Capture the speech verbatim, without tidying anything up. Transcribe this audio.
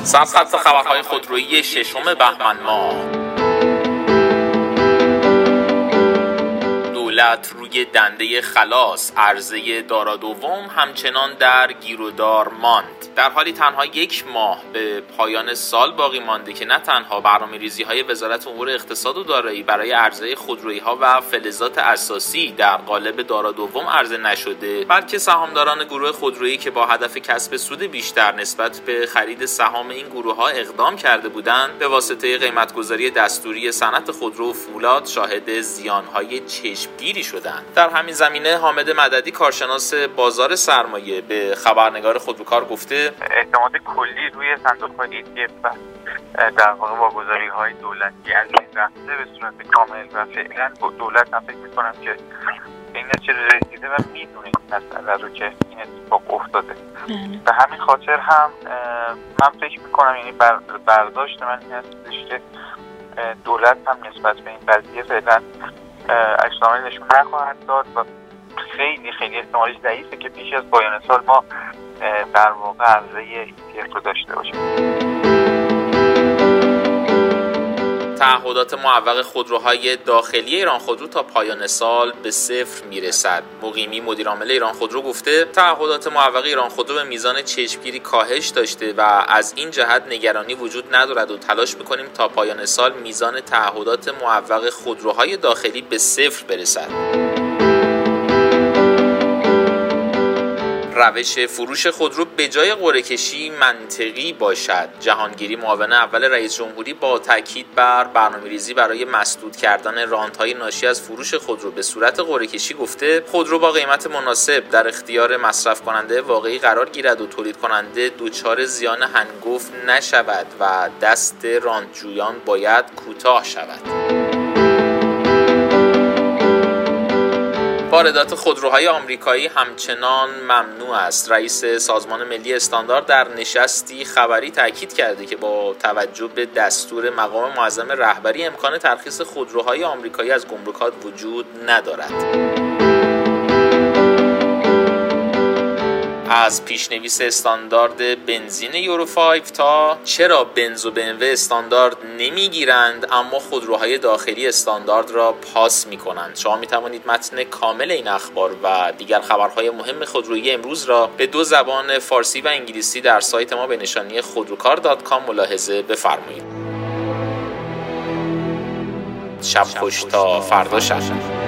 سرخط خبرهای خودرویی ششم بهمن ماه. دولت روی دنده خلاص، عرضه دارا دوم همچنان در گیر و دار ماند. در حالی تنها یک ماه به پایان سال باقی مانده که نه تنها برنامه‌ریزی‌های وزارت امور اقتصاد و دارایی برای عرضه خودرویی‌ها و فلزات اساسی در قالب دارا دوم عرضه نشده، بلکه سهامداران گروه خودرویی که با هدف کسب سود بیشتر نسبت به خرید سهام این گروه‌ها اقدام کرده بودند، به واسطه قیمت‌گذاری دستوری صنعت خودرو و فولاد شاهد زیان‌های چشمگیری شدند. در همین زمینه حامد مددی، کارشناس بازار سرمایه، به خبرنگار خودروکار گفته اعتماد کلی روی صندوق‌های ای تی اف و در واقع واگذاری‌های دولتی از این رفته به صورت کامل و فعلا با دولت هم فکر می‌کنم که این نتیجه رسیده و می‌دونه این مسئله رو که این اتفاق افتاده. به همین خاطر هم من فکر می‌کنم، یعنی برداشت من این هستش که دولت هم نسبت به این قضیه فعلا عکس‌العمل نشون نخواهد داد و خیلی خیلی احتمالش ضعیفه که پیش از پایان سال ما در واقع عرضه ای تی اف رو داشته باشیم. تعهدات معوق خودروهای داخلی ایران خودرو تا پایان سال به صفر میرسد. مقیمی، مدیرعامل ایران خودرو، گفته تعهدات معوق ایران خودرو به میزان چشمگیری کاهش داشته و از این جهت نگرانی وجود ندارد و تلاش میکنیم تا پایان سال میزان تعهدات معوق خودروهای داخلی به صفر برسد. روش فروش خودرو به جای قرعه کشی منطقی باشد. جهانگیری، معاون اول رئیس جمهوری، با تاکید بر برنامه‌ریزی برای مسدود کردن رانت‌های ناشی از فروش خودرو به صورت قرعه کشی، گفته خودرو با قیمت مناسب در اختیار مصرف کننده واقعی قرار گیرد و تولید کننده دچار زیان هنگفت نشود و دست رانتجویان باید کوتاه شود. واردات خودروهای آمریکایی همچنان ممنوع است. رئیس سازمان ملی استاندارد در نشستی خبری تاکید کرده که با توجه به دستور مقام معظم رهبری امکان ترخیص خودروهای آمریکایی از گمرکات وجود ندارد. از پیشنویس استاندارد بنزین یورو پنج تا چرا بنز و بی ام و استاندارد نمیگیرند اما خودروهای داخلی استاندارد را پاس میکنند. شما میتوانید متن کامل این اخبار و دیگر خبرهای مهم خودرویی امروز را به دو زبان فارسی و انگلیسی در سایت ما به نشانی خودروکار دات کام ملاحظه بفرمایید. شب خوش تا فردا شب.